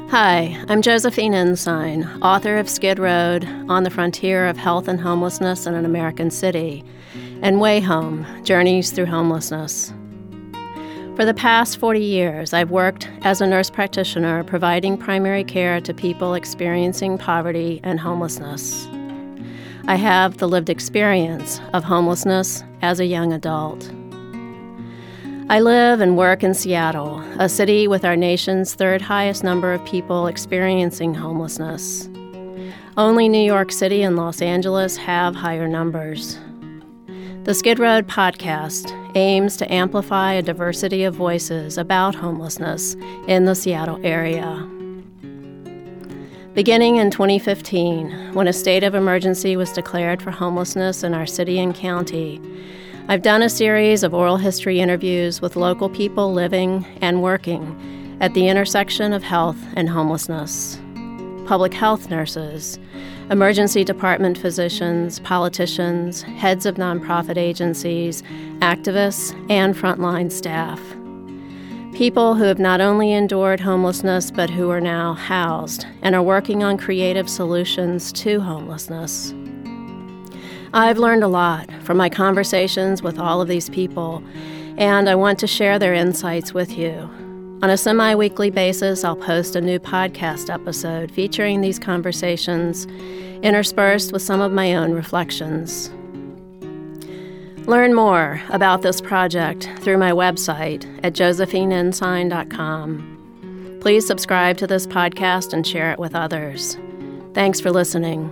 Hi, I'm Josephine Ensign, author of Skid Road, On the Frontier of Health and Homelessness in an American City, and Way Home, Journeys Through Homelessness. For the past 40 years, I've worked as a nurse practitioner providing primary care to people experiencing poverty and homelessness. I have the lived experience of homelessness as a young adult. I live and work in Seattle, a city with our nation's third highest number of people experiencing homelessness. Only New York City and Los Angeles have higher numbers. The Skid Road podcast aims to amplify a diversity of voices about homelessness in the Seattle area. Beginning in 2015, when a state of emergency was declared for homelessness in our city and county, I've done a series of oral history interviews with local people living and working at the intersection of health and homelessness. Public health nurses, emergency department physicians, politicians, heads of nonprofit agencies, activists, and frontline staff. People who have not only endured homelessness, but who are now housed and are working on creative solutions to homelessness. I've learned a lot from my conversations with all of these people, and I want to share their insights with you. On a semi-weekly basis, I'll post a new podcast episode featuring these conversations, interspersed with some of my own reflections. Learn more about this project through my website at josephineensign.com. Please subscribe to this podcast and share it with others. Thanks for listening.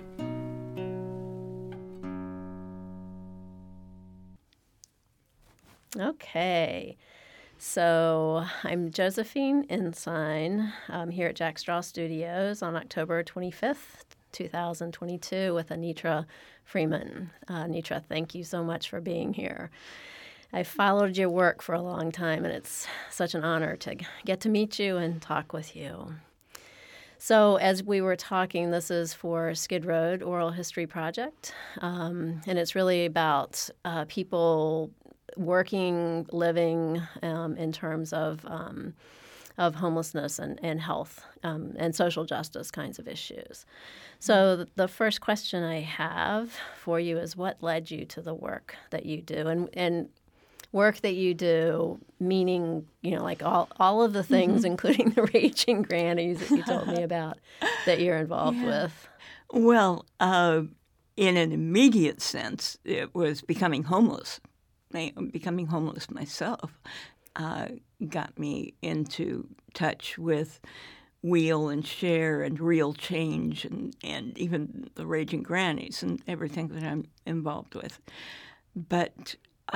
Okay, so I'm Josephine Ensign. I'm here at Jack Straw Studios on October 25th, 2022 with Anitra Freeman. Anitra, thank you so much for being here. I followed your work for a long time, and it's such an honor to get to meet you and talk with you. So as we were talking, this is for Skid Road Oral History Project, and it's really about people working, living in terms of homelessness and health and social justice kinds of issues. So the first question I have for you is, what led you to the work that you do? And work that you do, meaning, you know, like all of the things, including the Raging Grannies that you told me about, that you're involved with. Well, in an immediate sense, it was becoming homeless. Becoming homeless myself got me into touch with Wheel and Share and Real Change and even the Raging Grannies and everything that I'm involved with. But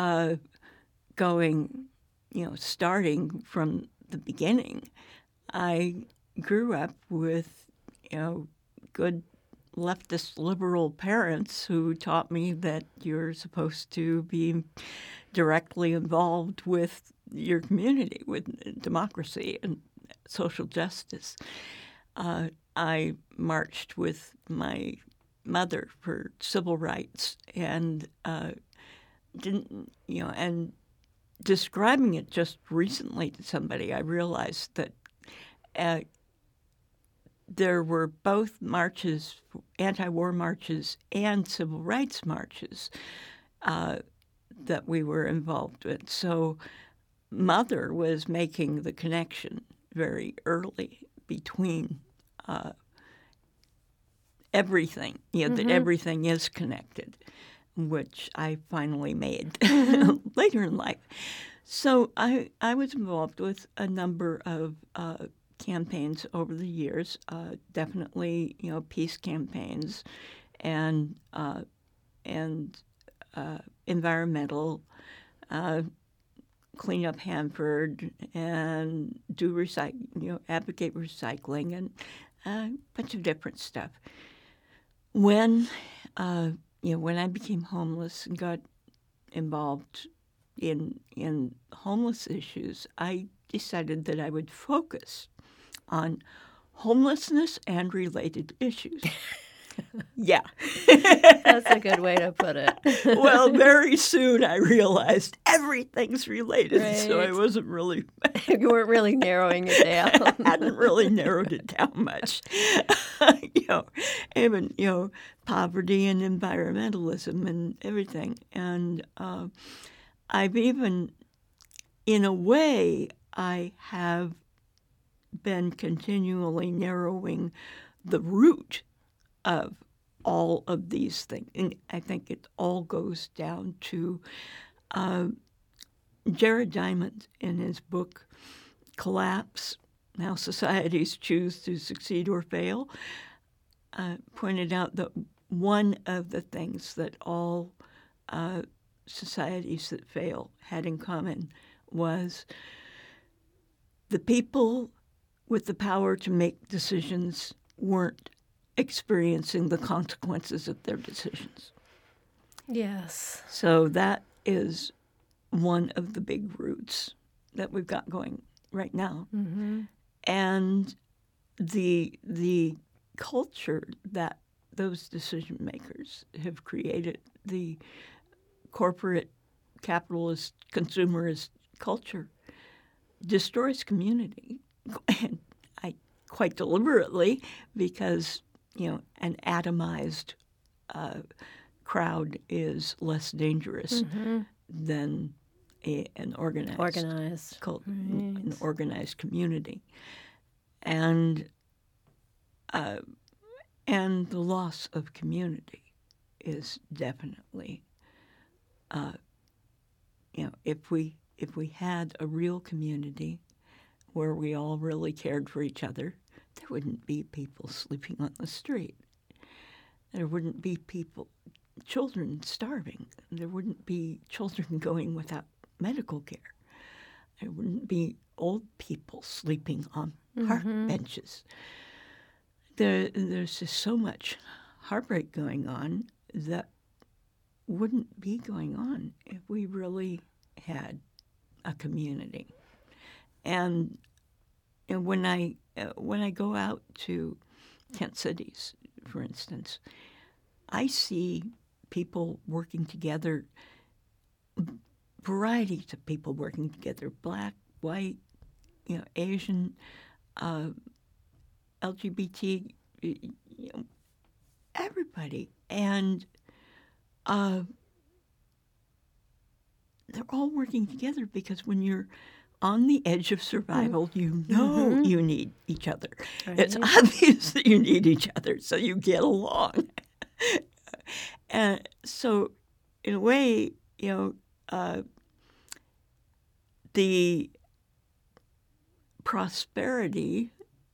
starting from the beginning, I grew up with, good leftist liberal parents who taught me that you're supposed to be directly involved with your community, with democracy and social justice. I marched with my mother for civil rights and and describing it just recently to somebody, I realized that there were both marches, anti-war marches and civil rights marches that we were involved with. So Mother was making the connection very early between everything, that everything is connected, which I finally made later in life. So I was involved with a number of campaigns over the years, definitely, peace campaigns and environmental, clean up Hanford and do advocate recycling and a bunch of different stuff. When I became homeless and got involved in homeless issues, I decided that I would focus on homelessness and related issues. Yeah. That's a good way to put it. Well, very soon I realized everything's related, so I Right. wasn't really, You weren't really narrowing it down. hadn't really narrowed it down much. Even, poverty and environmentalism and everything. And I've even, in a way, I have been continually narrowing the root of all of these things. And I think it all goes down to Jared Diamond in his book, Collapse, How Societies Choose to Succeed or Fail, pointed out that one of the things that all societies that fail had in common was the people with the power to make decisions weren't experiencing the consequences of their decisions. Yes. So that is one of the big roots that we've got going right now. Mm-hmm. And the culture that those decision makers have created, the corporate capitalist consumerist culture, destroys community. And quite deliberately, because an atomized crowd is less dangerous than an organized cult, an organized community, and the loss of community is definitely, if we had a real community where we all really cared for each other, there wouldn't be people sleeping on the street. There wouldn't be children starving. There wouldn't be children going without medical care. There wouldn't be old people sleeping on park benches. There's just so much heartbreak going on that wouldn't be going on if we really had a community. And when I go out to tent cities, for instance, I see people working together, varieties of people working together, black, white, Asian, LGBT, everybody. And they're all working together because when you're on the edge of survival, you know you need each other. Right. It's obvious that you need each other, so you get along. And so, in a way, the prosperity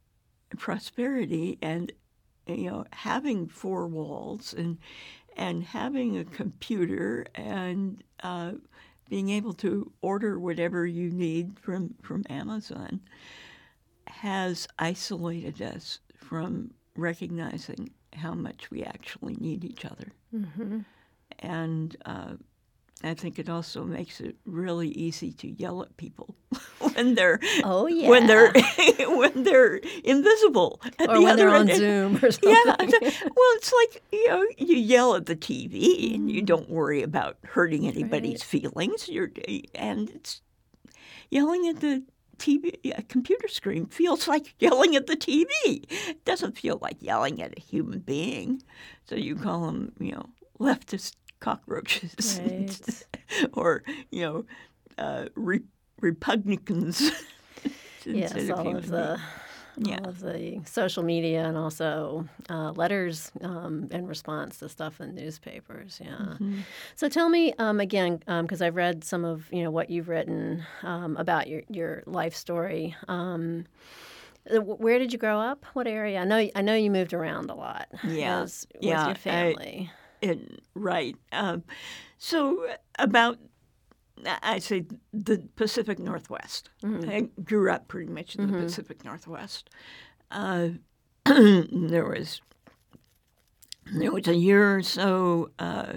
and having four walls and having a computer and being able to order whatever you need from Amazon has isolated us from recognizing how much we actually need each other. Mm-hmm. And I think it also makes it really easy to yell at people when they're when they're invisible at or the when other they're on end. Zoom or something. Yeah, well, it's like you yell at the TV and you don't worry about hurting anybody's feelings. And it's yelling at the TV, a computer screen feels like yelling at the TV. It doesn't feel like yelling at a human being. So you call them, leftist cockroaches, right. or Republicans. Yes, all of the social media and also letters in response to stuff in newspapers. Yeah. Mm-hmm. So tell me again, because I've read some of what you've written about your life story. Where did you grow up? What area? I know you moved around a lot. Yeah, with your family. Right. So about, I say, the Pacific Northwest. Mm-hmm. I grew up pretty much in the Pacific Northwest. There was a year or so,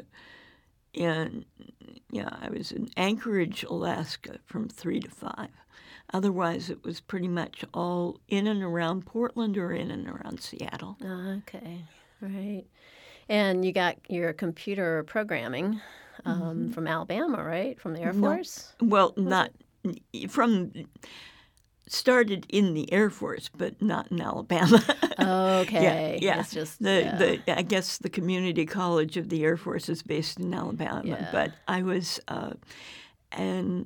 I was in Anchorage, Alaska, from 3 to 5. Otherwise, it was pretty much all in and around Portland or in and around Seattle. Okay. Right. And you got your computer programming from Alabama, right? From the Air Force? Well, not from started in the Air Force, but not in Alabama. Okay. Yeah. It's just I guess the community college of the Air Force is based in Alabama, but I was in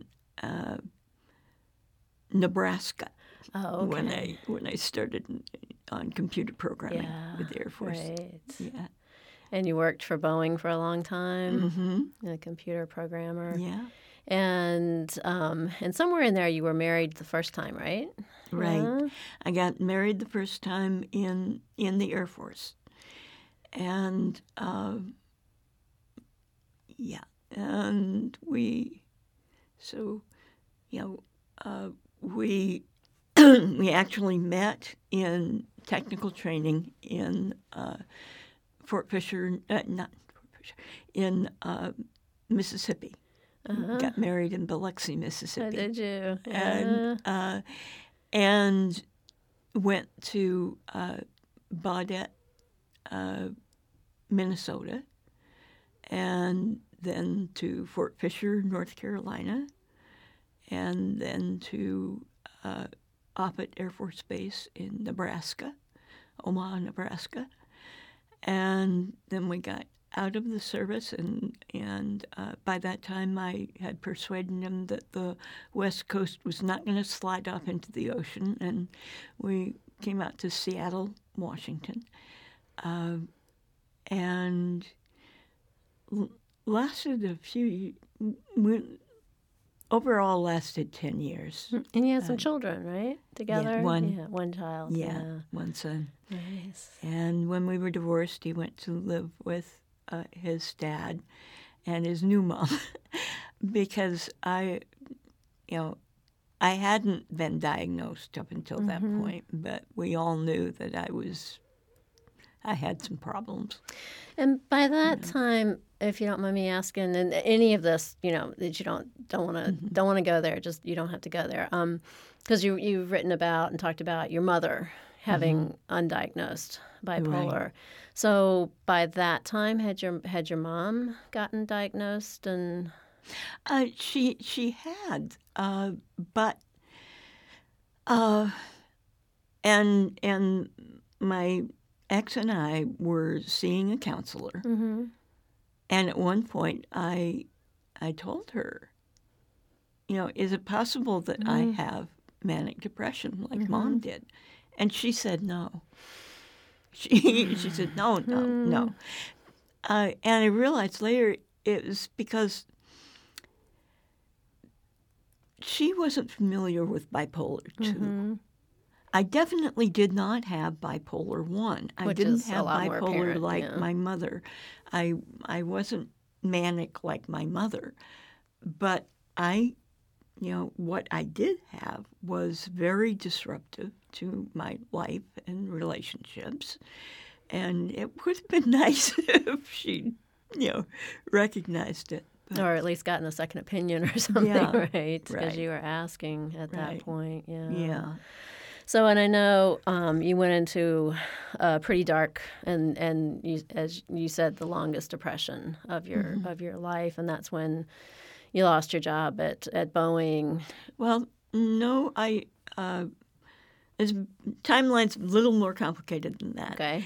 Nebraska when I started on computer programming with the Air Force. Right. Yeah. And you worked for Boeing for a long time, a computer programmer. Yeah. And somewhere in there you were married the first time, right? Right. Yeah. I got married the first time in the Air Force. And, and we we actually met in technical training in Fort Fisher, not Fort Fisher, in Mississippi. Got married in Biloxi, Mississippi. Oh, did you? And went to Baudette, Minnesota, and then to Fort Fisher, North Carolina, and then to Offutt Air Force Base in Nebraska, Omaha, Nebraska. And then we got out of the service, and by that time I had persuaded him that the West Coast was not going to slide off into the ocean, and we came out to Seattle, Washington, and lasted a few. Overall, lasted 10 years. And you had some children, right? Together? Yeah, one. Yeah, one child. Yeah, one son. Nice. And when we were divorced, he went to live with his dad and his new mom because I hadn't been diagnosed up until that point, but we all knew that I had some problems. And by that time, if you don't mind me asking, and any of this, that you don't want to go there, just you don't have to go there, because you've written about and talked about your mother having undiagnosed bipolar. Right. So by that time, had your mom gotten diagnosed? And she had, but and my ex and I were seeing a counselor, and at one point I told her, is it possible that I have manic depression like Mom did? And she said no. She said no. And I realized later it was because she wasn't familiar with bipolar 2. I definitely did not have bipolar 1. I didn't have bipolar like my mother. I wasn't manic like my mother. But what I did have was very disruptive to my life and relationships. And it would have been nice if she, recognized it. But, or at least gotten a second opinion or something, right? Because you were asking at that point, Yeah. So, and I know you went into a pretty dark and you, as you said, the longest depression of your life, and that's when you lost your job at Boeing. Well, no, his timeline's a little more complicated than that. Okay.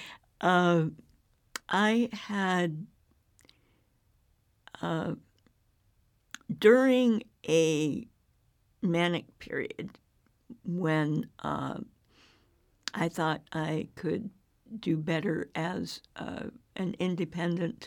I had during a manic period when I thought I could do better as an independent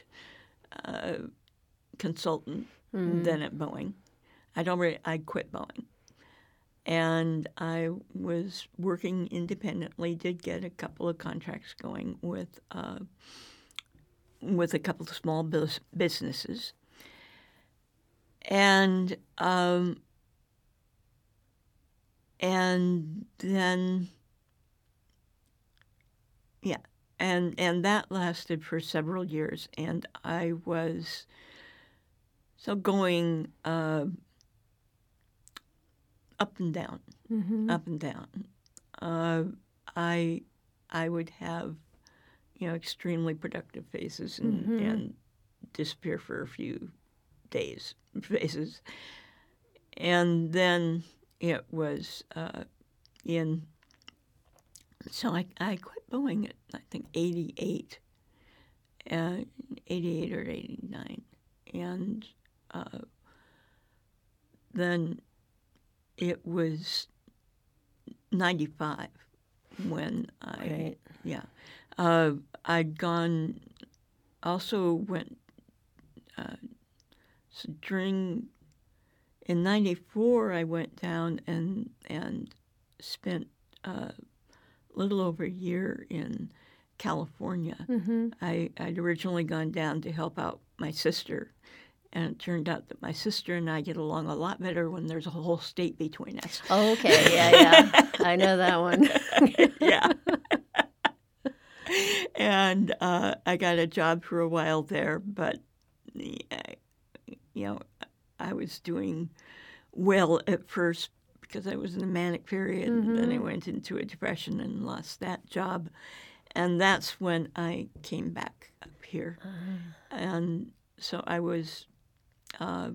consultant than at Boeing. I quit Boeing. And I was working independently, did get a couple of contracts going with a couple of small businesses. And then, and that lasted for several years. And I was going up and down, up and down. I would have extremely productive phases and disappear for a few days phases. And then it was so I quit Boeing at, I think, 88 or 89. And then it was 95 when I'd gone, also went, so in 94 I went down and spent a little over a year in California. I'd originally gone down to help out my sister, and it turned out that my sister and I get along a lot better when there's a whole state between us. Oh, okay, yeah. I know that one. Yeah. And I got a job for a while there, but, I was doing well at first because I was in a manic period, and then I went into a depression and lost that job. And that's when I came back up here. And so I was, I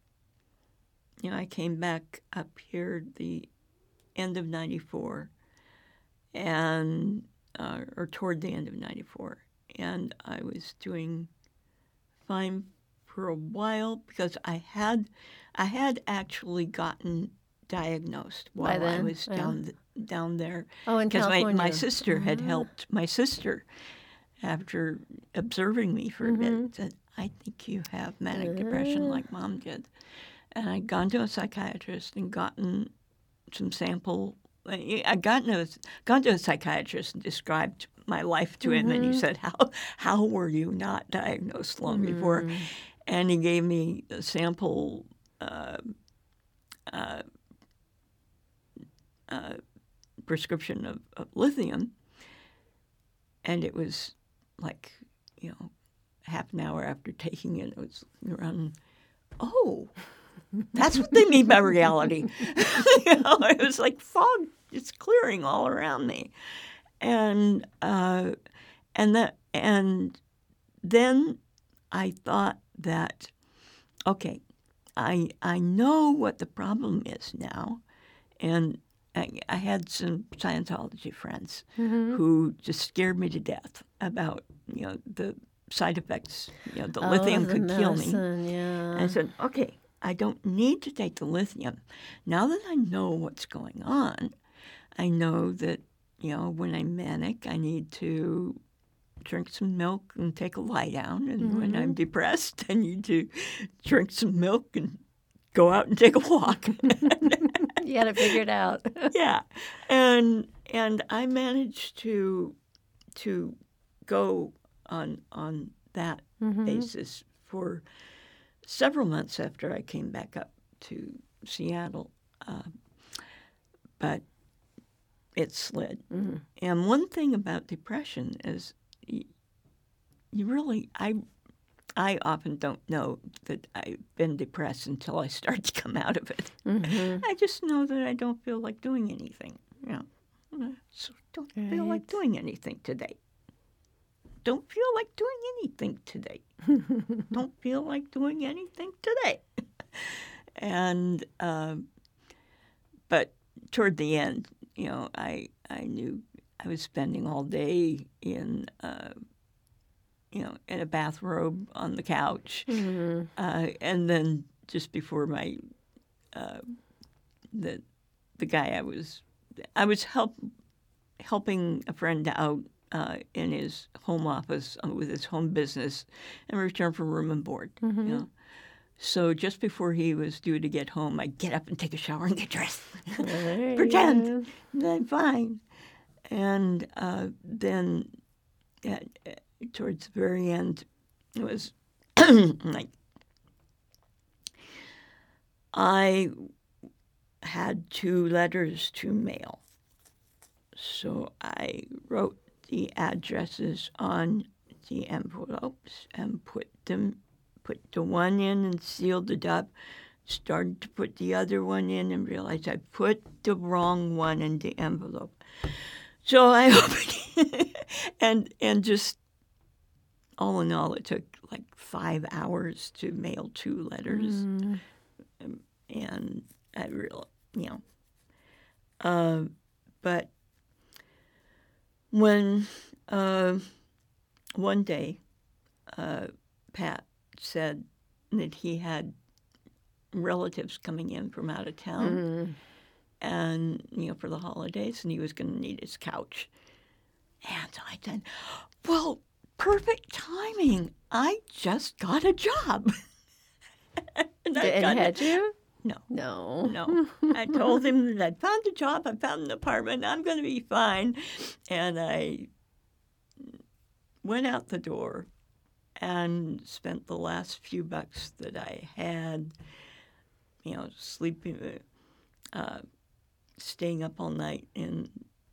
came back up here the end of 94, and or toward the end of 94. And I was doing fine for a while because I had actually gotten diagnosed while I was down there. Oh, in California. Because my sister had helped. My sister, after observing me for a bit, said, "I think you have manic depression like Mom did." And I'd gone to a psychiatrist and gotten some sample. I'd gone to a psychiatrist and described my life to him, and he said, "How were you not diagnosed long before?" And he gave me a sample prescription of lithium, and it was like, half an hour after taking it, it was around, oh, that's what they mean by reality. It was like fog, it's clearing all around me. And then I thought that, okay, I know what the problem is now, and I had some Scientology friends who just scared me to death about the side effects. The lithium could kill me. Yeah. And I said, okay, I don't need to take the lithium. Now that I know what's going on, I know that when I'm manic, I need to drink some milk and take a lie down. And when I'm depressed, I need to drink some milk and go out and take a walk. You had it figured out. Yeah. And I managed to go on that basis for several months after I came back up to Seattle. But it slid. And one thing about depression is I often don't know that I've been depressed until I start to come out of it. I just know that I don't feel like doing anything. So don't feel like doing anything today. Don't feel like doing anything today. Don't feel like doing anything today. And but toward the end, I knew I was spending all day in a bathrobe on the couch, and then just before my the guy I was helping a friend out in his home office with his home business in return for room and board. So just before he was due to get home, I'd get up and take a shower and get dressed, pretend that I'm fine, and then towards the very end, it was like I had 2 letters to mail. So I wrote the addresses on the envelopes and put the one in and sealed it up, started to put the other one in and realized I put the wrong one in the envelope. So I opened it, and just all in all, it took like 5 hours to mail 2 letters, and I really, but when one day Pat said that he had relatives coming in from out of town, and for the holidays, and he was going to need his couch, and so I said, "Well, perfect timing. I just got a job." And had you? No. I told him that I found a job, I found an apartment, I'm going to be fine. And I went out the door and spent the last few bucks that I had, sleeping, staying up all night in,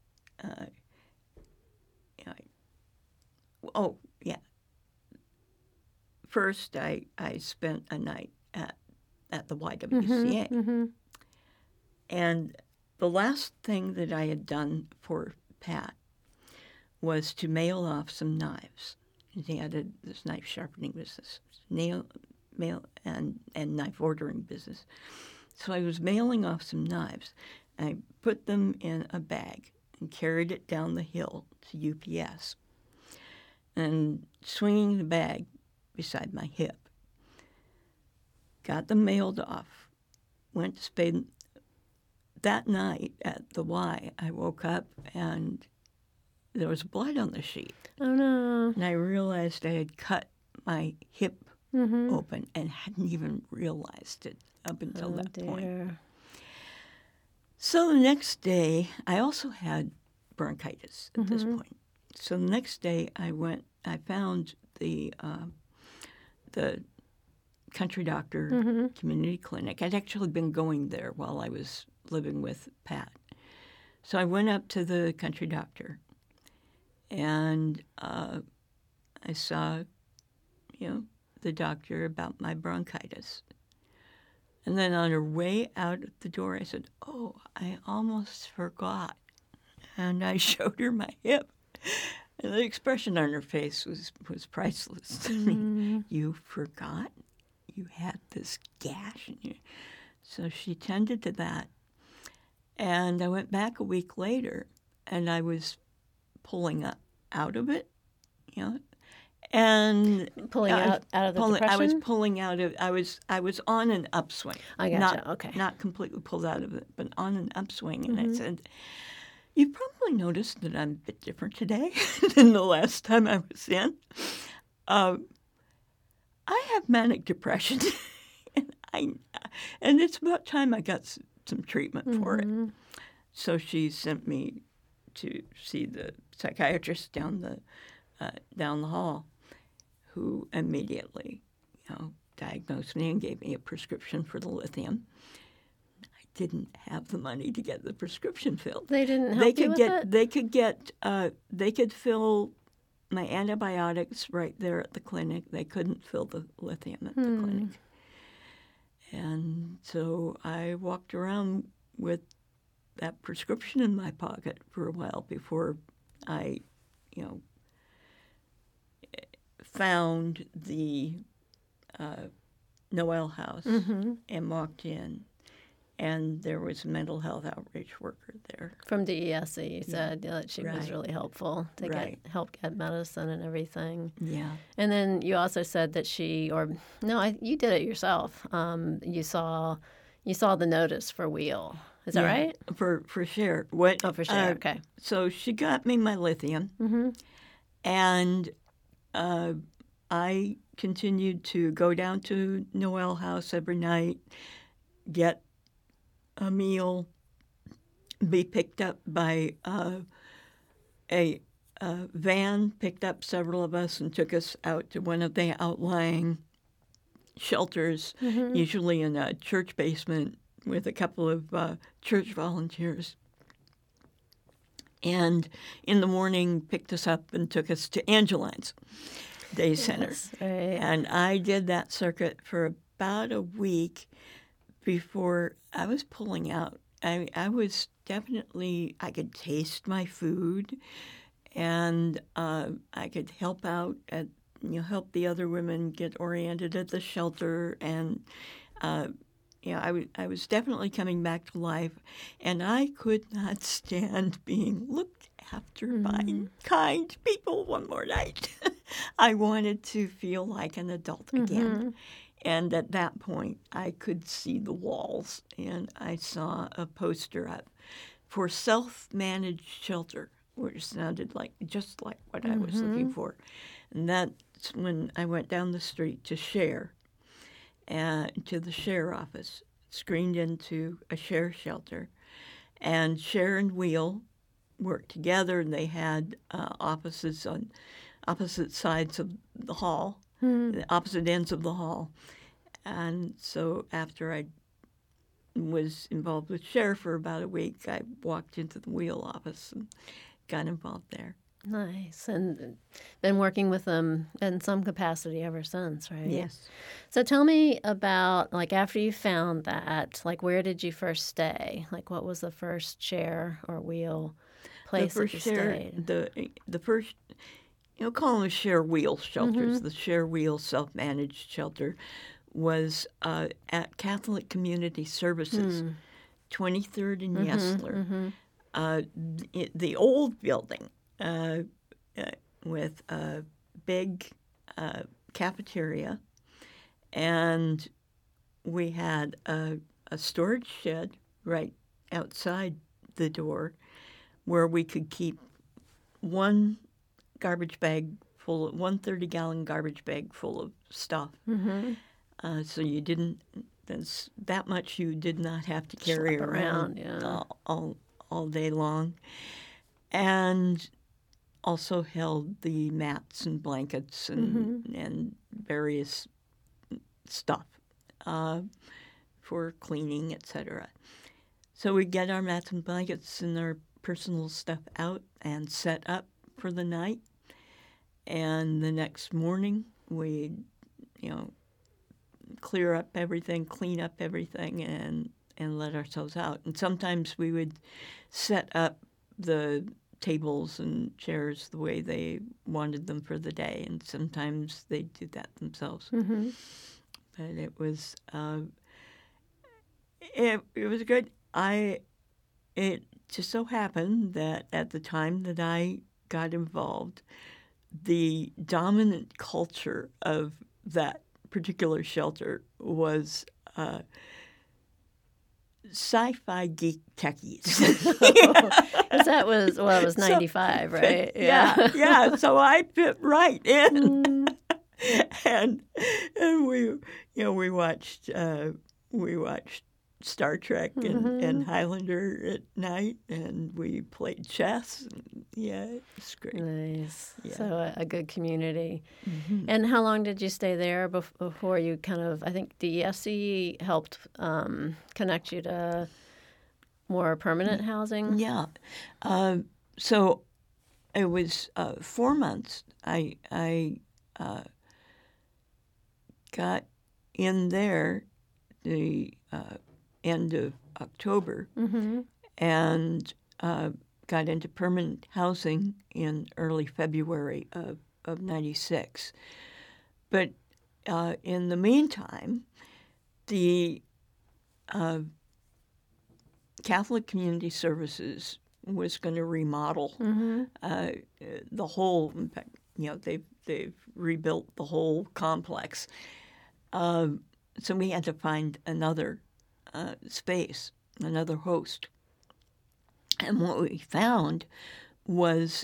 First, I spent a night at the YWCA. And the last thing that I had done for Pat was to mail off some knives. He had this knife sharpening business, mail and knife ordering business. So I was mailing off some knives. I put them in a bag and carried it down the hill to UPS. And swinging the bag beside my hip, got them mailed off, went to spend that night at the Y. I woke up and there was blood on the sheet. Oh, no. And I realized I had cut my hip open and hadn't even realized it up until that point. So the next day, I also had bronchitis at this point. So the next day, I found the Country Doctor Community Clinic. I'd actually been going there while I was living with Pat. So I went up to the Country Doctor, and I saw, the doctor about my bronchitis. And then on her way out the door, I said, "Oh, I almost forgot." And I showed her my hip. And the expression on her face was priceless. I mean, "You forgot? You had this gash in you." So she tended to that. And I went back a week later, and I was pulling out of it, and pulling out of the depression? I was pulling out of. I was on an upswing. I gotcha. Okay. Not completely pulled out of it, but on an upswing. And I said, "You've probably noticed that I'm a bit different today than the last time I was in. I have manic depression, and it's about time I got some treatment for it." So she sent me to see the psychiatrist down the hall, who immediately, diagnosed me and gave me a prescription for the lithium. I didn't have the money to get the prescription filled. They didn't help you with it? They could fill my antibiotics right there at the clinic. They couldn't fill the lithium at the clinic. And so I walked around with that prescription in my pocket for a while before I, found the Noel House and walked in. And there was a mental health outreach worker there. From DESC, you said that she was really helpful to help get medicine and everything. Yeah. And then you also said that you did it yourself. You saw the notice for Wheel. Is that right? For Cher. For Cher, okay. So she got me my lithium, and I continued to go down to Noel House every night, get a meal, be picked up by a van, picked up several of us and took us out to one of the outlying shelters, usually in a church basement with a couple of church volunteers. And in the morning, picked us up and took us to Angeline's Day Center. Right. And I did that circuit for about a week before I was pulling out. I was definitely, I could taste my food, and I could help out at help the other women get oriented at the shelter, and I was definitely coming back to life, and I could not stand being looked after by kind people one more night. I wanted to feel like an adult again. And at that point, I could see the walls, and I saw a poster up for self-managed shelter, which sounded just like what I was looking for. And that's when I went down the street to SHARE, to the SHARE office, screened into a SHARE shelter. And SHARE and WHEEL worked together, and they had offices on opposite sides of the hall, the opposite ends of the hall. And so after I was involved with SHARE for about a week, I walked into the WHEEL office and got involved there. Nice. And been working with them in some capacity ever since, right? Yes. So tell me about, after you found that, where did you first stay? What was the first SHARE or WHEEL place that you stayed? The first, call them SHARE WHEEL shelters. The SHARE WHEEL self-managed shelter was at Catholic Community Services, 23rd and Yesler. The old building with a big cafeteria, and we had a storage shed right outside the door where we could keep one 30-gallon garbage bag full of stuff. So you didn't, there's that much you did not have to carry around all day long. And also held the mats and blankets and various stuff for cleaning, etc. So we'd get our mats and blankets and our personal stuff out and set up for the night. And the next morning, we'd, clean up everything, and let ourselves out. And sometimes we would set up the tables and chairs the way they wanted them for the day, and sometimes they'd do that themselves. But it was it was good. It just so happened that at the time that I got involved, the dominant culture of that particular shelter was sci-fi geek techies. That was, it was 95, right? Yeah. So I fit right in. And we watched Star Trek and Highlander at night, and we played chess. Yeah, it was great. Nice. Yeah. So a good community. And how long did you stay there before you I think DSC helped connect you to more permanent housing? Yeah. So it was 4 months. I got in there the end of October and got into permanent housing in early February of 96. But in the meantime, the Catholic Community Services was going to remodel the whole. In fact, they've rebuilt the whole complex. So we had to find another space, another host. And what we found was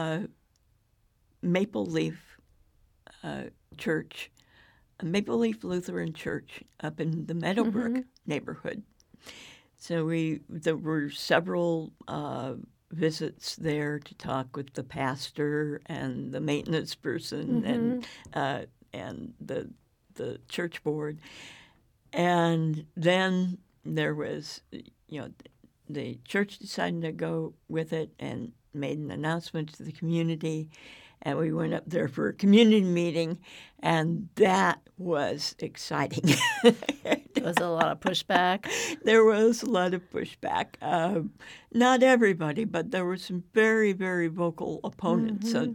Maple Leaf Church, a Maple Leaf Lutheran Church up in the Meadowbrook neighborhood. So there were several visits there to talk with the pastor and the maintenance person and the church board. And then there was, the church decided to go with it and made an announcement to the community. And we went up there for a community meeting, and that was exciting. Was a lot of pushback? There was a lot of pushback. Not everybody, but there were some very, very vocal opponents. So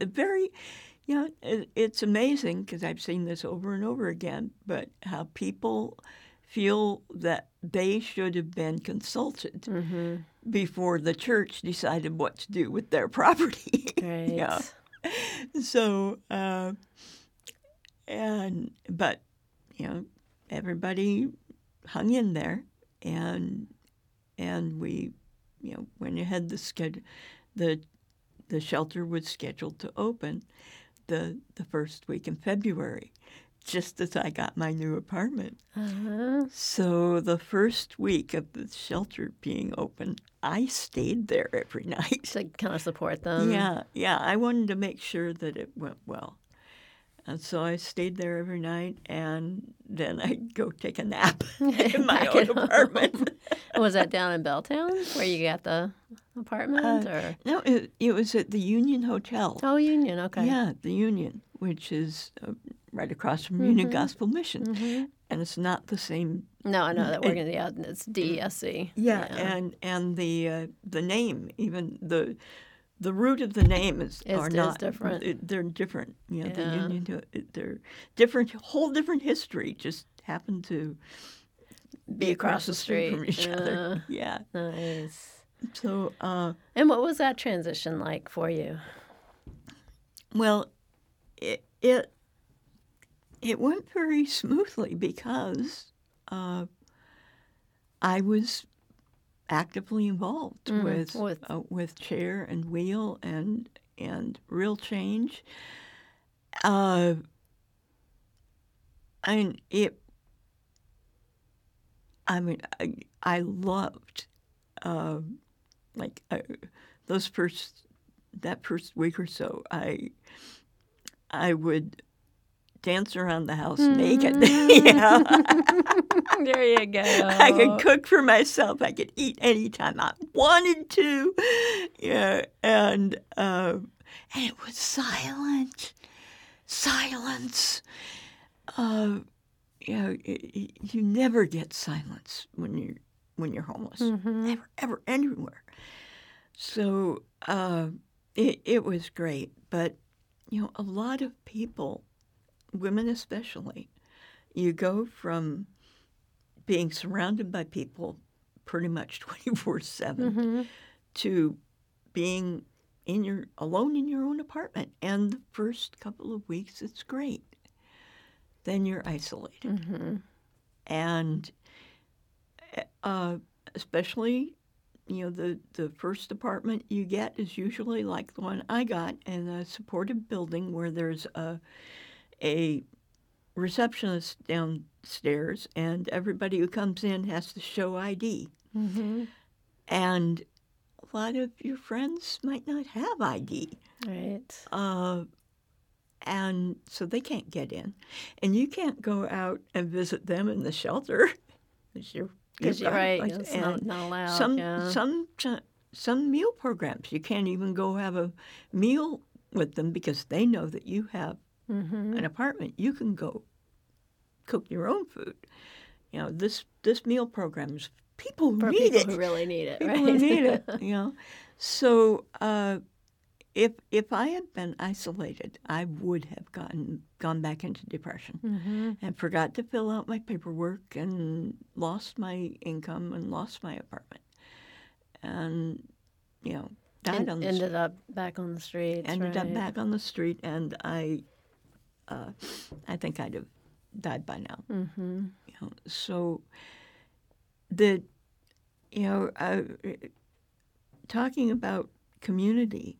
it's amazing because I've seen this over and over again, but how people feel that they should have been consulted before the church decided what to do with their property. Right. Yeah. So, but everybody hung in there, and we, went ahead. The shelter was scheduled to open the first week in February, just as I got my new apartment. So the first week of the shelter being open, I stayed there every night to kind of support them. Yeah. I wanted to make sure that it went well. And so I stayed there every night, and then I'd go take a nap in my own apartment. Was that down in Belltown where you got the apartment? Or no, it was at the Union Hotel. Oh, Union, okay. Yeah, the Union, which is right across from Union Gospel Mission. And it's not the same. No, I know that we're going to, it's DESC. Yeah, and the name, even the root of the name is different. They're different. The Union, they're different, whole different history. Just happen to be across the street from each other. Yeah. Nice. So. And what was that transition like for you? Well, it went very smoothly because I was actively involved with Chair and Wheel and Real Change. I loved that first week or so. I would dance around the house naked. There you go. I could cook for myself. I could eat anytime I wanted to. Yeah, and it was silence. You never get silence when you're homeless. Never, ever, anywhere. So it was great, but a lot of people, women especially, you go from being surrounded by people pretty much 24/7 to being alone in your own apartment. And the first couple of weeks, it's great. Then you're isolated. And especially, the first apartment you get is usually like the one I got in a supportive building where there's a receptionist downstairs, and everybody who comes in has to show ID. And a lot of your friends might not have ID. Right. And so they can't get in. And you can't go out and visit them in the shelter. Because you're right. It's not allowed. Some meal programs, you can't even go have a meal with them because they know that you have an apartment. You can go cook your own food. This meal program is people who need it. Who really need it, people right? who need it. So if I had been isolated, I would have gone back into depression and forgot to fill out my paperwork and lost my income and lost my apartment, and died on the street. Ended up back on the streets. Ended up back on the street, and I think I'd have died by now. So talking about community.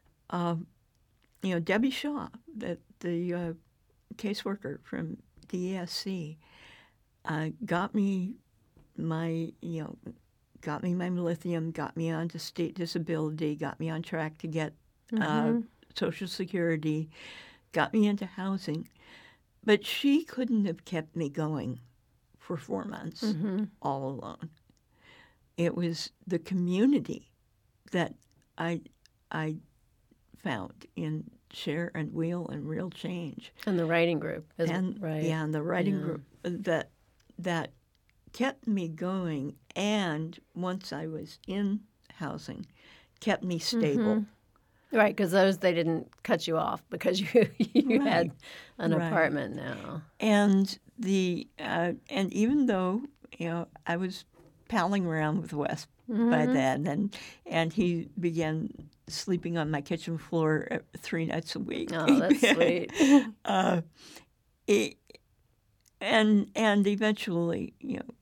Debbie Shaw, the caseworker from DESC, got me my lithium, got me onto state disability, got me on track to get Social Security, got me into housing. But she couldn't have kept me going for 4 months all alone. It was the community that I found in Share and Wheel and Real Change. And the writing group. And the writing group that kept me going, and once I was in housing, kept me stable. Right, because those, they didn't cut you off because you Right. had an Right. apartment now. And and even though I was palling around with Wes by then, and he began sleeping on my kitchen floor 3 nights a week. Oh, that's sweet. And eventually,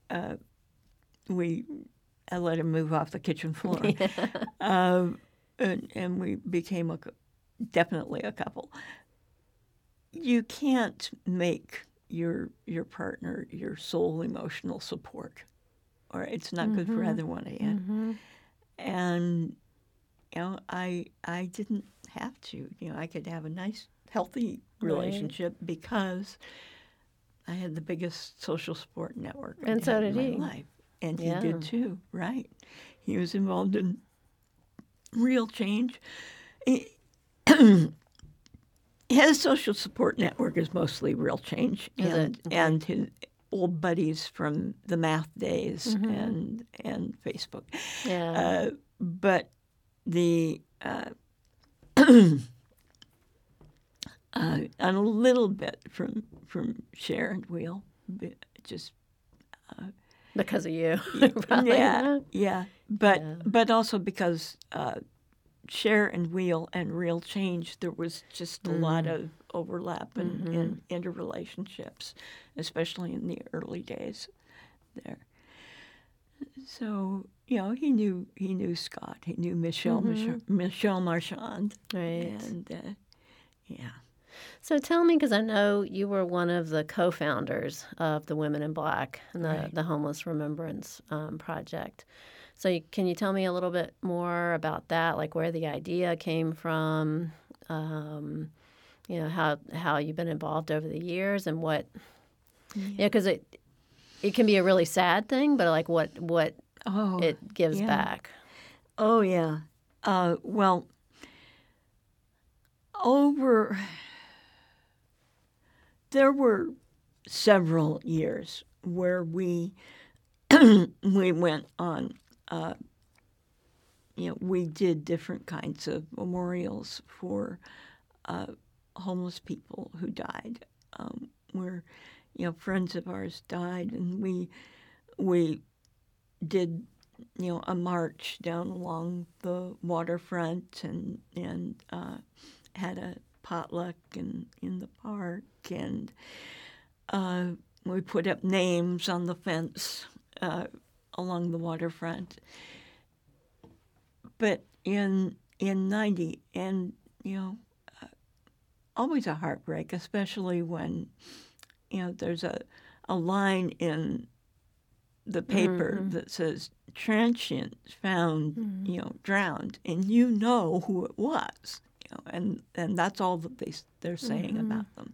I let him move off the kitchen floor, and we became definitely a couple. You can't make your partner your sole emotional support, or it's not good for either one of you. And I didn't have to. I could have a nice, healthy relationship because I had the biggest social support network And so did in he. my life, and he Yeah. did too. Right? He was involved in real change. His social support network is mostly real change, Is it? Okay. and his old buddies from the math days and Facebook. Yeah. But the and a little bit from Share and Wheel, just Because of you. Probably. yeah. But also because Share and Wheel and Real Change, there was just a lot of overlap in interrelationships, especially in the early days there. So he knew Scott, he knew Michelle Marchand, Right. and yeah. So tell me, because I know you were one of the co-founders of the Women in Black and the Homeless Remembrance Project. So can you tell me a little bit more about that, like where the idea came from, how you've been involved over the years, and what, because it can be a really sad thing, but like what it gives back. Oh yeah, well, there were several years where we went on. We did different kinds of memorials for homeless people who died. Where friends of ours died, and we did a march down along the waterfront and had a potluck in the park, and we put up names on the fence along the waterfront. But in 90, and always a heartbreak, especially when there's a line in the paper that says transient found drowned, and who it was, and that's all that they're saying about them.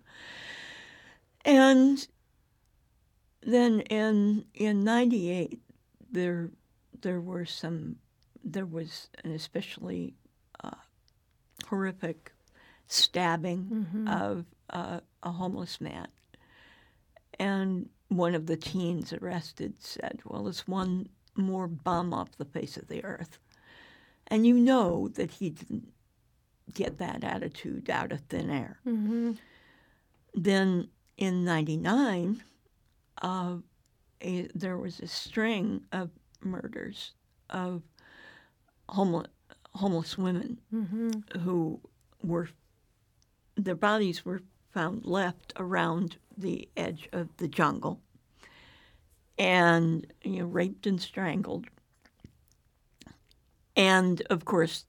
And then in 98 there was an especially horrific stabbing of a homeless man. And one of the teens arrested said, well, it's one more bum off the face of the earth. And that he didn't get that attitude out of thin air. Then in 99, there was a string of murders of homeless women who their bodies were found left around the edge of the jungle and raped and strangled. And of course,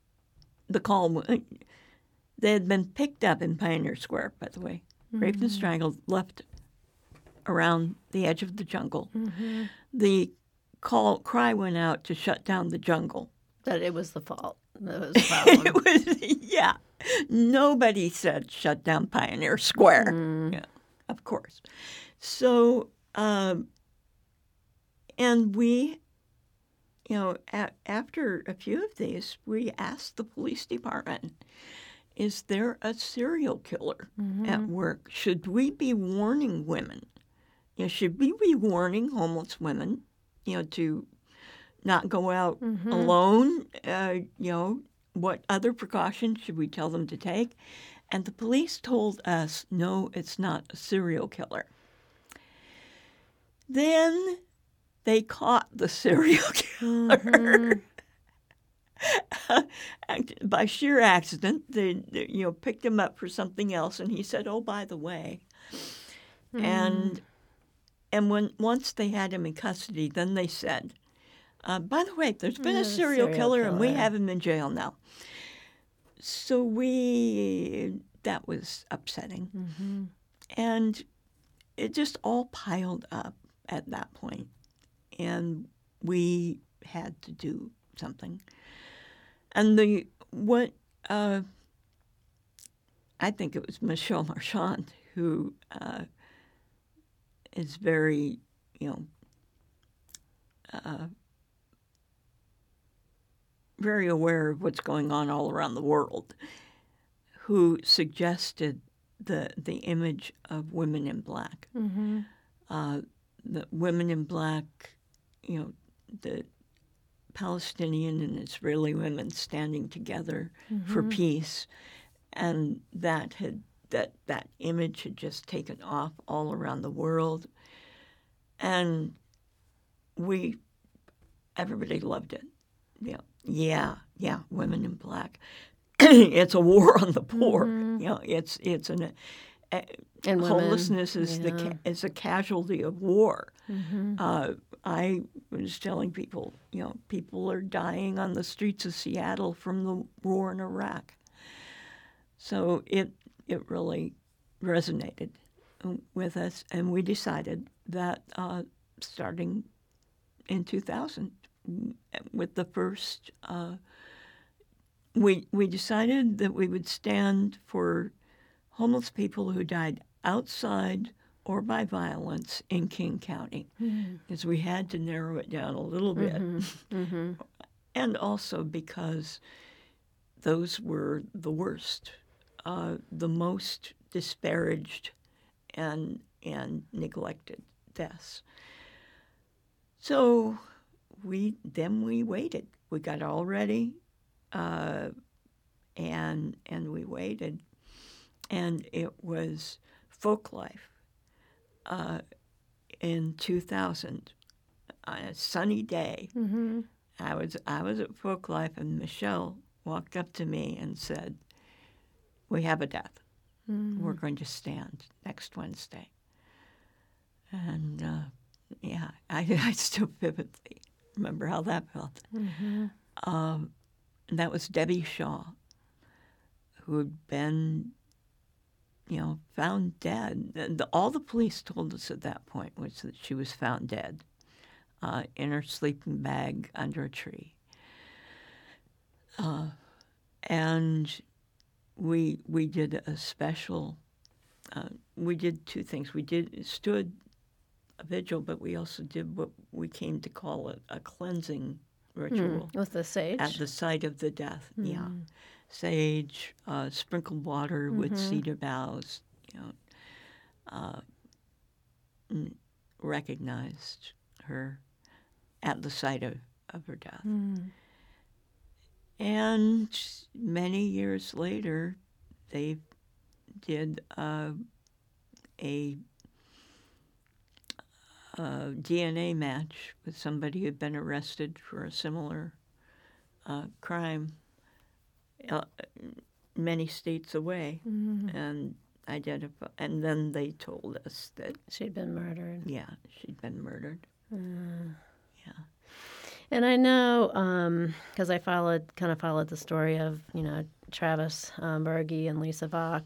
they had been picked up in Pioneer Square, by the way, raped and strangled, left around the edge of the jungle. The cry went out to shut down the jungle. That it was the fault. That was the problem. It was, yeah. Nobody said shut down Pioneer Square. Yeah, of course. So, and we, after a few of these, we asked the police department, is there a serial killer at work? Should we be warning women should we be warning homeless women, to not go out alone? What other precautions should we tell them to take? And the police told us, no, it's not a serial killer. Then they caught the serial killer. By sheer accident, they picked him up for something else, and he said, "Oh, by the way," and once they had him in custody, then they said, "By the way, there's been a serial killer, and we have him in jail now." So that was upsetting, and it just all piled up at that point, and we had to do something. And I think it was Michelle Marchand who is very, very aware of what's going on all around the world, who suggested the image of women in black. The women in black, the Palestinian and Israeli women standing together for peace, and that image had just taken off all around the world, and everybody loved it. Yeah, women in black. It's a war on the poor. It's and homelessness is a casualty of war. I was telling people, people are dying on the streets of Seattle from the war in Iraq. So it really resonated with us, and we decided that starting in 2000, with the first, we decided that we would stand for homeless people who died outside or by violence in King County, because we had to narrow it down a little bit. And also because those were the worst, the most disparaged and neglected deaths. So we waited. We got all ready, and we waited. And it was Folklife in 2000, on a sunny day. I was at Folklife, and Michelle walked up to me and said, "We have a death. We're going to stand next Wednesday." And I still vividly remember how that felt. And that was Debbie Shaw, who had been found dead. All the police told us at that point was that she was found dead in her sleeping bag under a tree. And we did a special. We did two things. We stood a vigil, but we also did what we came to call a cleansing ritual with the sage at the site of the death. Yeah. Sage, sprinkled water with cedar boughs, recognized her at the site of her death. And many years later, they did a DNA match with somebody who had been arrested for a similar crime many states away, and and then they told us that she'd been murdered. Yeah, she'd been murdered. Yeah. And I know because I followed the story of Travis Berge and Lisa Vach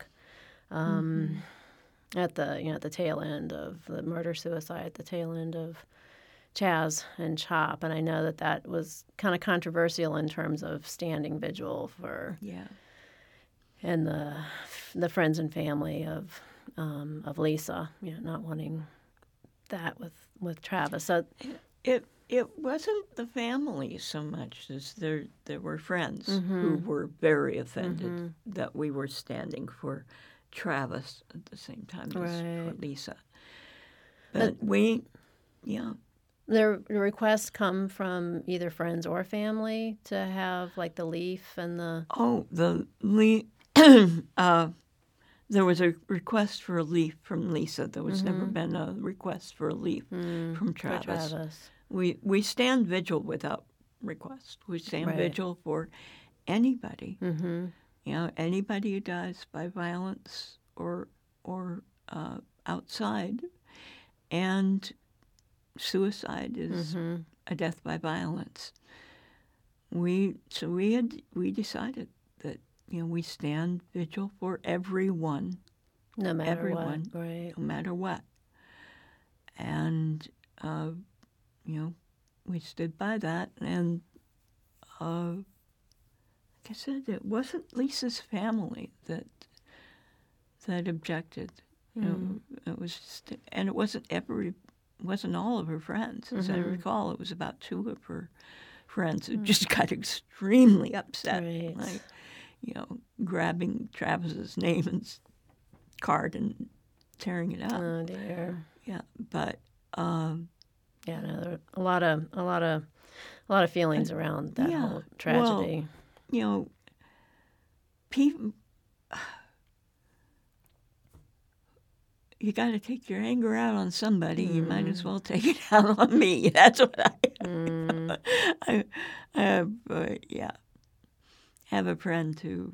at the tail end of the murder-suicide, at the tail end of Chaz and Chop, and I know that was kind of controversial in terms of standing vigil for and the friends and family of Lisa, not wanting that with Travis. So it wasn't the family so much as there were friends who were very offended that we were standing for Travis at the same time as for Lisa. But yeah. The requests come from either friends or family to have like the leaf and the... There was a request for a leaf from Lisa. There was never been a request for a leaf from Travis. We stand vigil without request. We stand vigil for anybody. Anybody who dies by violence or outside, and suicide is a death by violence. We decided that we stand vigil for everyone, no matter what, no matter what, and we stood by that. And like I said, it wasn't Lisa's family that objected. It was just, and it wasn't all of her friends. As I recall, it was about 2 of her friends who just got extremely upset, like grabbing Travis's name and card and tearing it up. Oh dear. Yeah, but there are a lot of feelings around that whole tragedy. Well, people. You got to take your anger out on somebody. You might as well take it out on me. That's what I have a friend who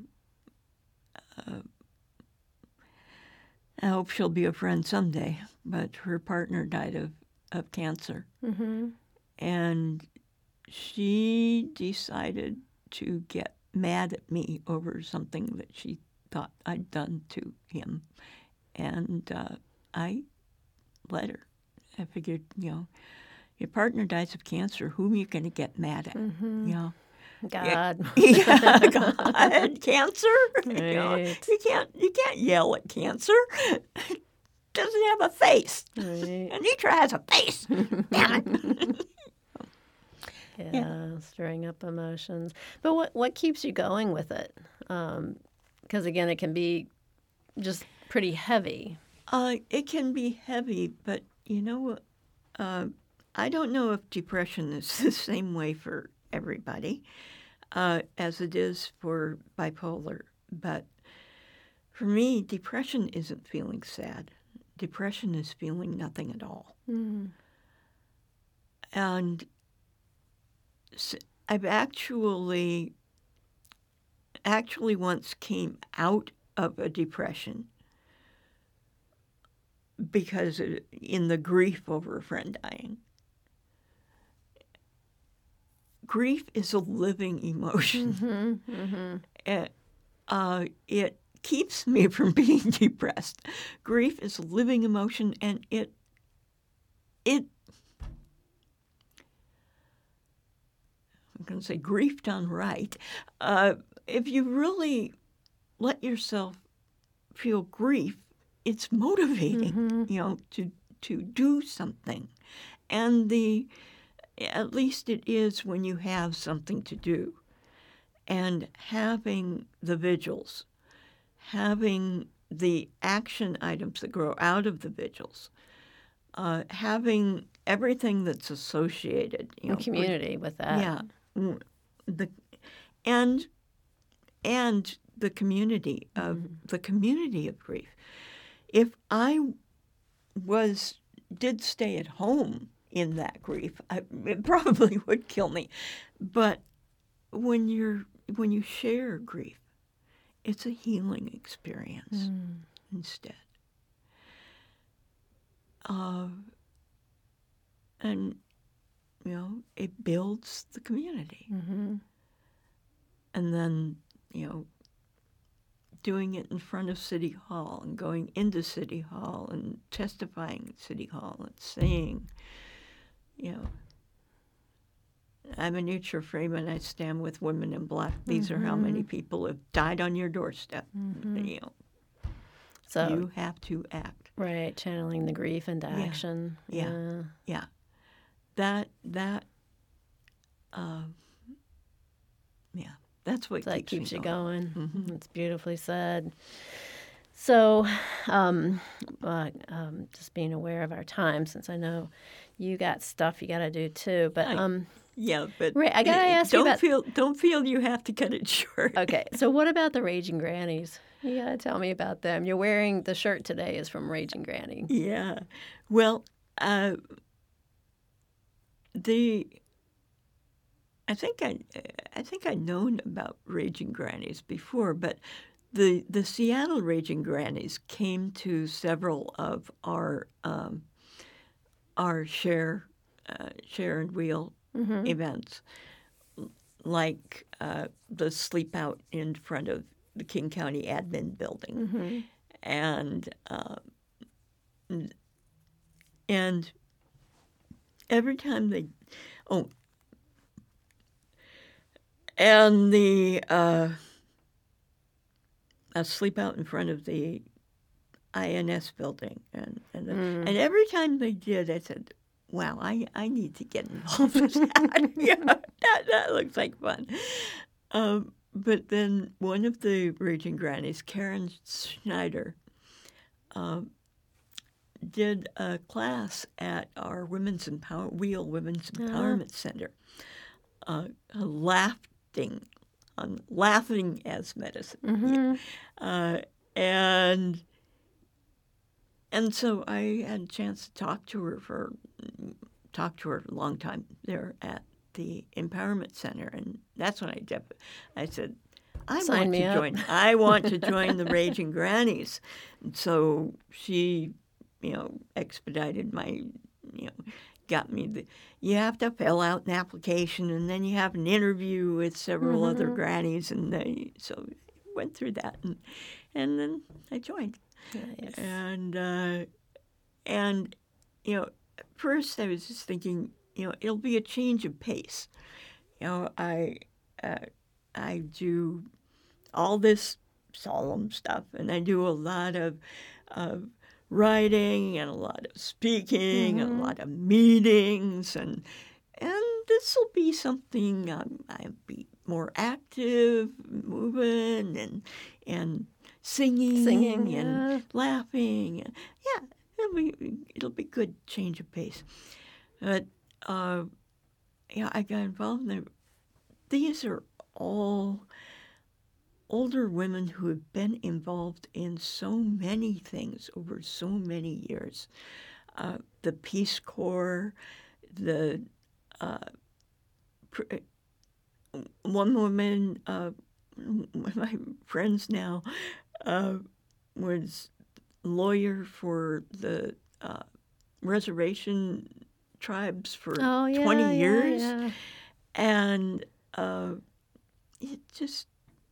I hope she'll be a friend someday, but her partner died of cancer. And she decided to get mad at me over something that she thought I'd done to him. And I let her. I figured, your partner dies of cancer. Whom are you going to get mad at? God. God. Cancer. Right. You can't yell at cancer. It doesn't have a face. Right. Anitra has a face. Damn it. Stirring up emotions. But what keeps you going with it? Because again, it can be just pretty heavy. It can be heavy, but I don't know if depression is the same way for everybody as it is for bipolar. But for me, depression isn't feeling sad. Depression is feeling nothing at all. And I've actually once came out of a depression because in the grief over a friend dying. Grief is a living emotion. It keeps me from being depressed. Grief is a living emotion, and it I'm going to say grief done right. If you really let yourself feel grief, it's motivating, to do something. And at least it is when you have something to do. And having the vigils, having the action items that grow out of the vigils, having everything that's associated. Community with that. Yeah. And the community of grief. If I did stay at home in that grief, it probably would kill me. But when you share grief, it's a healing experience instead. And it builds the community. And then doing it in front of City Hall and going into City Hall and testifying at City Hall and saying, I'm Anitra Freeman. I stand with women in black. These are how many people have died on your doorstep. So you have to act. Right, channeling the grief into action. Yeah. That's what keeps you going. It's beautifully said. So, just being aware of our time, since I know you got stuff you got to do too. But yeah, but Ray, I gotta ask you about. Don't feel you have to cut it short. Okay, so what about the Raging Grannies? You gotta tell me about them. You're wearing the shirt today is from Raging Granny. Yeah, well, I think I'd known about Raging Grannies before, but the Seattle Raging Grannies came to several of our share and wheel events, like the sleep out in front of the King County Admin Building, and every time they and the sleep out in front of the INS building, and every time they did, I said, "Wow, I need to get involved with that." Yeah, that looks like fun. But then one of the Raging Grannies, Karen Schneider, did a class at our Women's Empowerment Center, laughing as medicine, and so I had a chance to talk to her for a long time there at the Empowerment Center, and that's when I said, I want to join the Raging Grannies. And so she, expedited my, got me you have to fill out an application, and then you have an interview with several other grannies, and so I went through that, and then I joined. Nice. And at first I was just thinking, it'll be a change of pace. I do all this solemn stuff, and I do a lot of writing and a lot of speaking and a lot of meetings, and this will be something I'll be more active, moving and singing and laughing. And, it'll be good change of pace. But I got involved in it. These are all older women who have been involved in so many things over so many years. The Peace Corps, one woman, one of my friends now, was lawyer for the reservation tribes for 20 years. Yeah. And it just,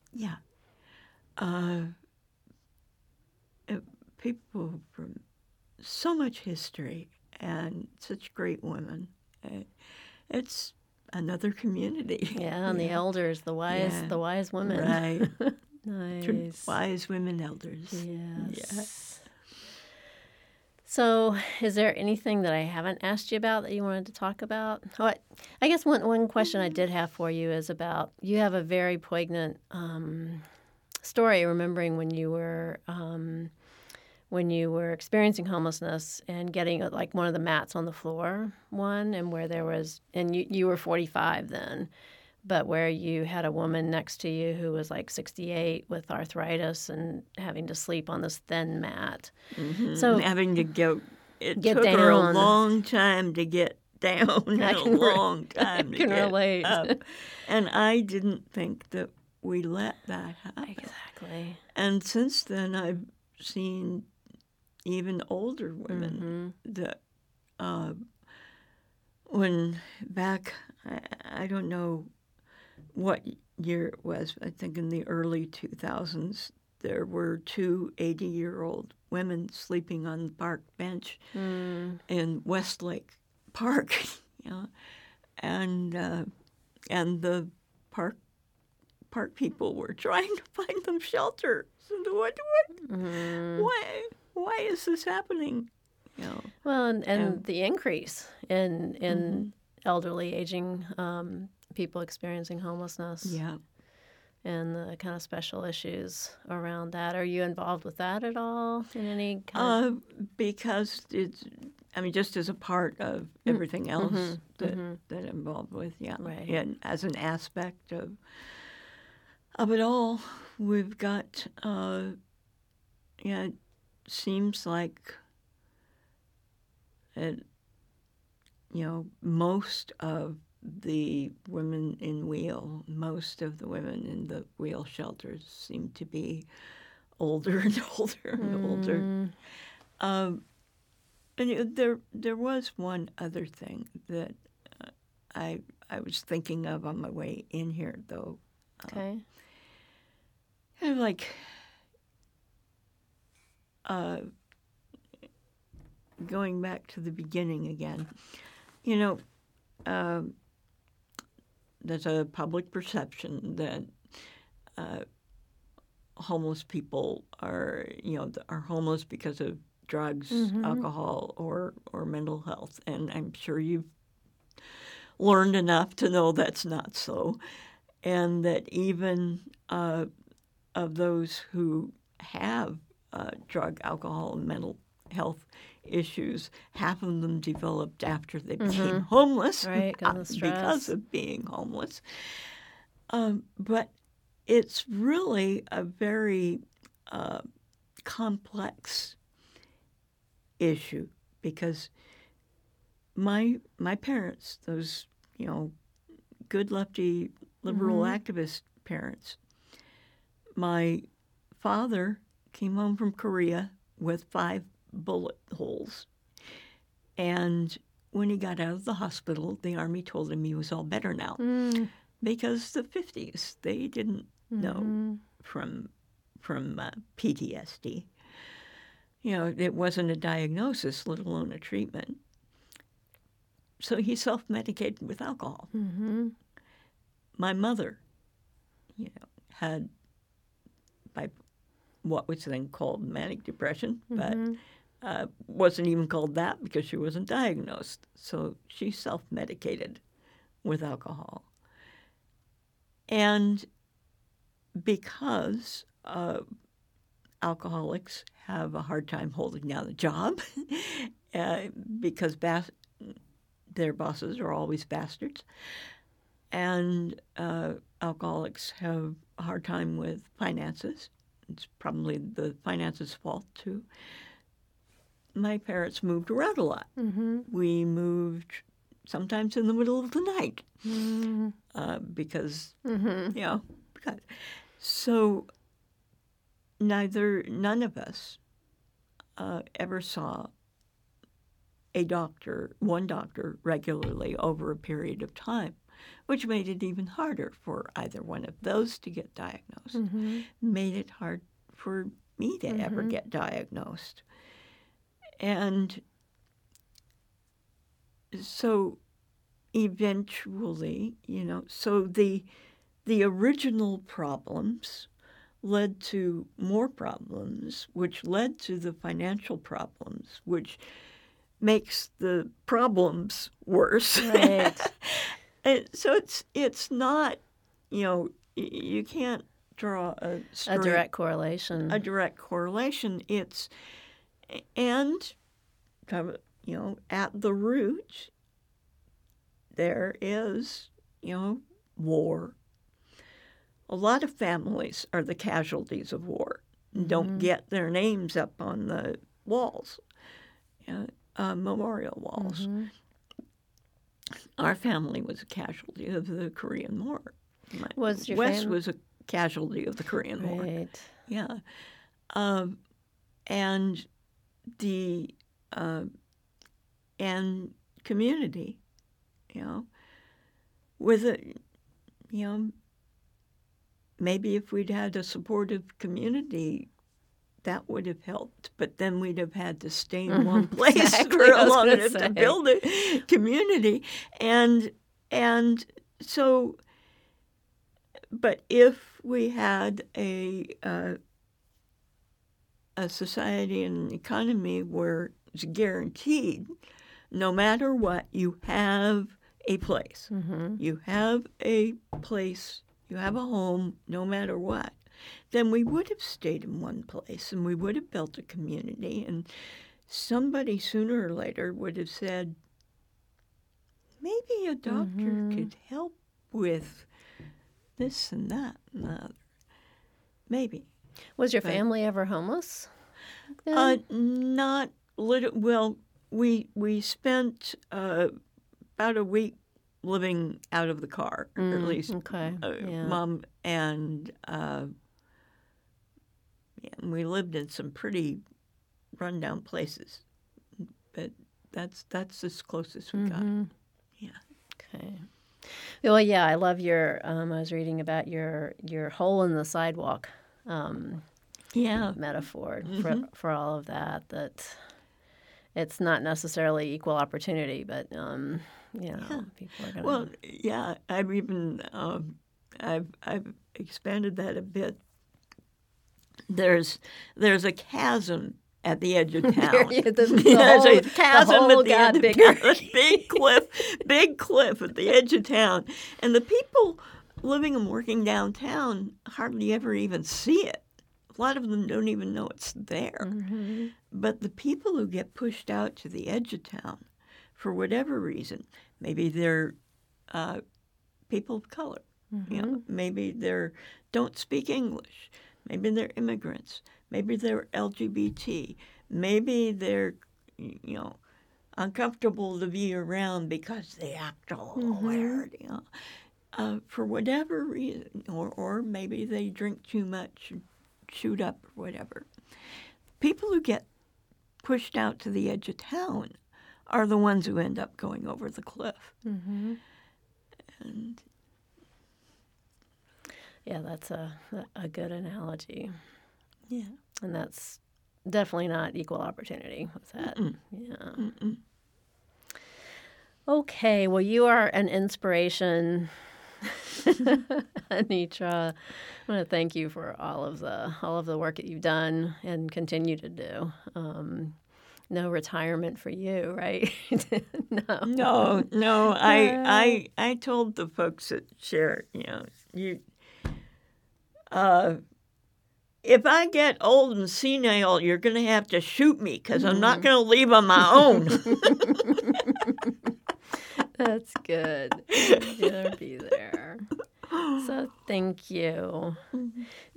people from so much history and such great women. It's another community. Yeah, and the elders, the wise women. Right. Nice. Wise women elders. Yes. Yeah. So, is there anything that I haven't asked you about that you wanted to talk about? Oh, I guess one question I did have for you is about, you have a very poignant story remembering when you were experiencing homelessness and getting like one of the mats on the floor and where there was, and you were 45 then, but where you had a woman next to you who was like 68 with arthritis and having to sleep on this thin mat. Mm-hmm. So having to get took down. her a long time to get down and a long time to get relate. up. And I didn't think that we let that happen. Exactly. And since then, I've seen even older women that when back, I don't know what year it was, I think in the early 2000s, there were 2 80-year-old women sleeping on the park bench in Westlake Park, and the park people were trying to find them shelter. So why is this happening? Well, and the increase in elderly, aging people experiencing homelessness. Yeah. and the kind of special issues around that. Are you involved with that at all in any kind because it's, just as a part of everything else that I'm involved with, yeah. Right. And as an aspect of it all, we've got, it seems like, most of the women in the wheel shelters seem to be older and older and older. And there was one other thing that I was thinking of on my way in here, though. Okay. Kind of like going back to the beginning again. There's a public perception that homeless people are homeless because of drugs, alcohol, or mental health. And I'm sure you've learned enough to know that's not so. And that even of those who have drug, alcohol, and mental health issues, half of them developed after they became homeless, right, because of being homeless. But it's really a very complex issue because my parents, those good lefty liberal activist parents, my father came home from Korea with 5 bullet holes. And when he got out of the hospital, the Army told him he was all better now. Because the 50s, they didn't know from PTSD. It wasn't a diagnosis, let alone a treatment. So he self-medicated with alcohol. My mother, had what was then called manic depression, but wasn't even called that because she wasn't diagnosed. So she self-medicated with alcohol. And because alcoholics have a hard time holding down a job, because their bosses are always bastards, and alcoholics have a hard time with finances. It's probably the finances' fault, too. My parents moved around a lot. We moved sometimes in the middle of the night because, So none of us ever saw one doctor regularly over a period of time, which made it even harder for either one of those to get diagnosed. Made it hard for me to ever get diagnosed. And so eventually, so the original problems led to more problems, which led to the financial problems, which makes the problems worse. Right. And so it's not, you can't draw a direct correlation. A direct correlation. And at the root, there is, war. A lot of families are the casualties of war. Don't get their names up on the walls, memorial walls. Our family was a casualty of the Korean War. Was your Wes was a casualty of the Korean War. Right. Yeah. And the and community, with a, maybe if we'd had a supportive community, that would have helped. But then we'd have had to stay in one place for long enough to build a community. And so, but if we had a society and an economy where it's guaranteed, no matter what, you have a place. You have a place, you have a home no matter what, then we would have stayed in one place and we would have built a community, and somebody sooner or later would have said, maybe a doctor could help with this and that and the other. Maybe. Was your family ever homeless? Not little. Well, we spent about a week living out of the car, or at least Mom and we lived in some pretty rundown places, but that's as close as we got. Yeah. Okay. Well, yeah, I love your. I was reading about your hole in the sidewalk. Metaphor for all of that. That it's not necessarily equal opportunity, but people are gonna. Well, yeah, I've even I've expanded that a bit. There's a chasm at the edge of town. There's a chasm at the end of town. Big cliff at the edge of town, and the people living and working downtown hardly ever even see it. A lot of them don't even know it's there. But the people who get pushed out to the edge of town, for whatever reason, maybe they're people of color, maybe they don't speak English, maybe they're immigrants, maybe they're LGBT, maybe they're uncomfortable to be around because they act all weird, for whatever reason, or maybe they drink too much, shoot up, or whatever. People who get pushed out to the edge of town are the ones who end up going over the cliff. And yeah, that's a good analogy. Yeah. And that's definitely not equal opportunity with that. Yeah. Okay, well, you are an inspiration, Anitra. I want to thank you for all of the work that you've done and continue to do. No retirement for you, right? No. I told the folks at Share, if I get old and senile, you're going to have to shoot me because I'm not going to leave on my own. That's good. You'll be there. So thank you.